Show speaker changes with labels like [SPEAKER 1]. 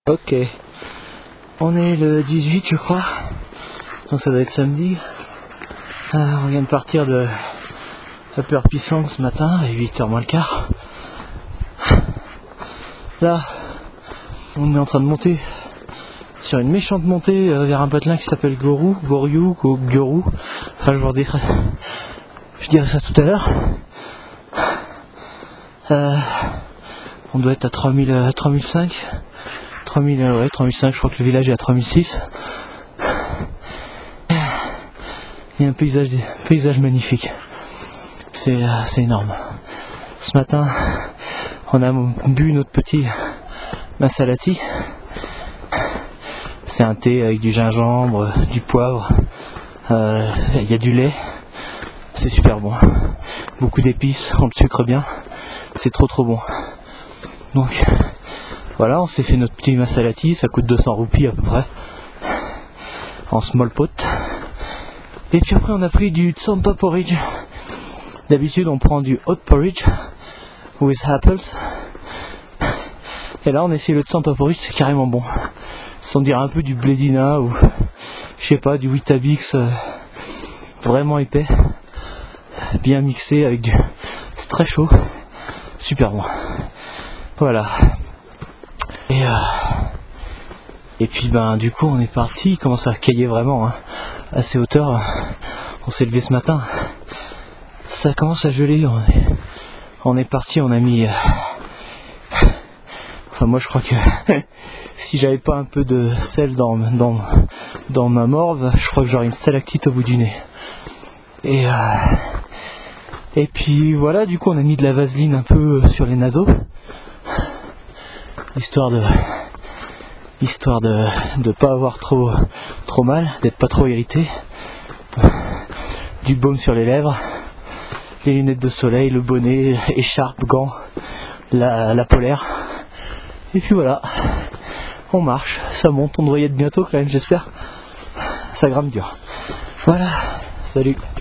[SPEAKER 1] Ok, on est le 18 je crois, donc ça doit être samedi. On vient de partir de Upper Pisang ce matin à 8h moins le quart. Là, on est en train de monter sur une méchante montée vers un patelin qui s'appelle Guru, Goryuk ou Guru. Enfin, je dirai ça tout à l'heure. On doit être à 3005. 3005, je crois que le village est à 3006. Il y a un paysage magnifique. C'est énorme. Ce matin, on a bu notre petit masalati. C'est un thé avec du gingembre, du poivre, il y a du lait. C'est super bon. Beaucoup d'épices, on le sucre bien. C'est trop bon. Donc voilà, on s'est fait notre petit masalati, ça coûte 200 roupies à peu près. En small pot. Et puis après on a pris du tsampa porridge. D'habitude on prend du hot porridge with apples. Et là on essaie le tsampa porridge, c'est carrément bon. Sans dire un peu du blédina ou je sais pas, du Weetabix vraiment épais. Bien mixé avec du... C'est très chaud. Super bon. Voilà. Et puis du coup on est parti, il commence à cailler vraiment hein, à ces hauteurs. On s'est levé ce matin. Ça commence à geler. On est parti, on a mis... Enfin moi je crois que si j'avais pas un peu de sel dans ma morve, je crois que j'aurais une stalactite au bout du nez. Et puis voilà, du coup on a mis de la vaseline un peu sur les naseaux. Histoire de pas avoir trop mal, d'être pas trop irrité. Du baume sur les lèvres, les lunettes de soleil, le bonnet, écharpe, gants, la polaire. Et puis voilà, on marche, ça monte, on doit y être bientôt quand même j'espère. Ça grimpe dur. Voilà, salut.